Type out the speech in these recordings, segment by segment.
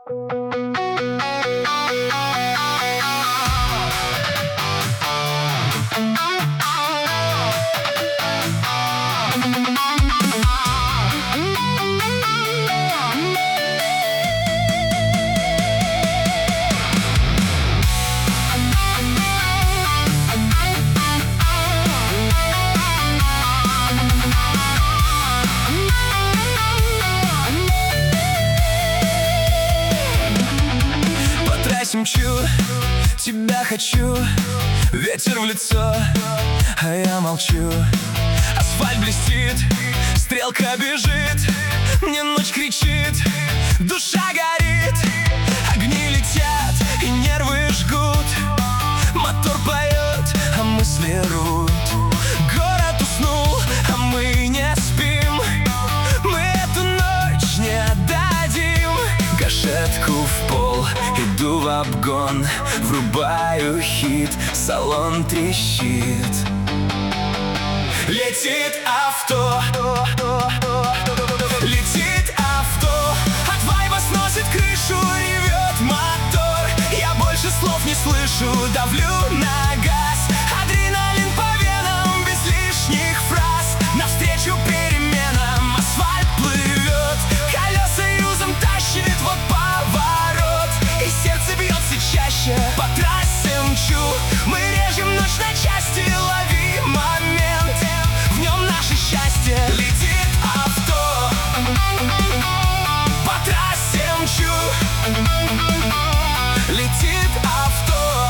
Мчу, тебя хочу, ветер в лицо, а я молчу. Асфальт блестит, стрелка бежит, мне ночь кричит, душа горит. Огни летят и нервы жгут, мотор поет, а мысли рвут. Город уснул, а мы не спим, мы эту ночь не отдадим. Гашетку в пол, иду в обгон, врубаю хит, салон трещит. Летит авто, летит авто, от вайба сносит крышу, ревет мотор. Я больше слов не слышу, давлю на газ, адреналин по венам, без лишних фраз. Навстречу переменам асфальт плывет, колеса юзом тащит, вот поворот, и сердце бьется чаще. По трассе мчу, мы режем ночь на части, лови момент, в нем наше счастье. Летит авто, по трассе мчу, летит авто.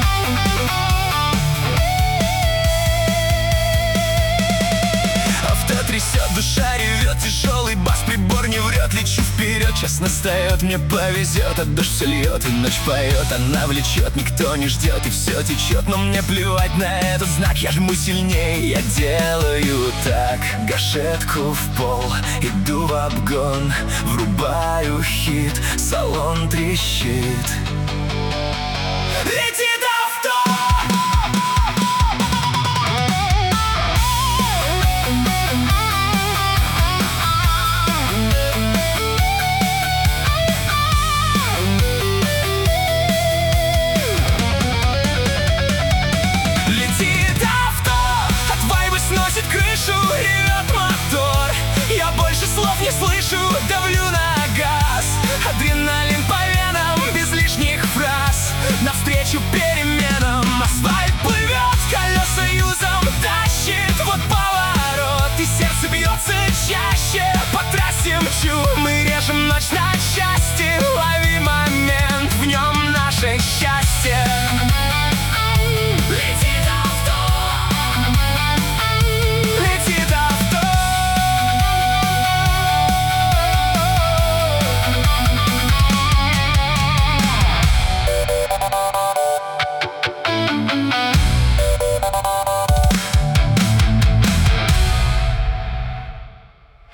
Авто трясет, душа ревет, тяжелый бас, прибор не врет. Лечу вперед, час настает, мне повезет, а дождь все льет и ночь поет. Она влечет, никто не ждет и все течет, но мне плевать на этот знак. Я жму сильнее, я делаю так. Гашетку в пол, иду в обгон, врубаю хит, салон трещит. Летит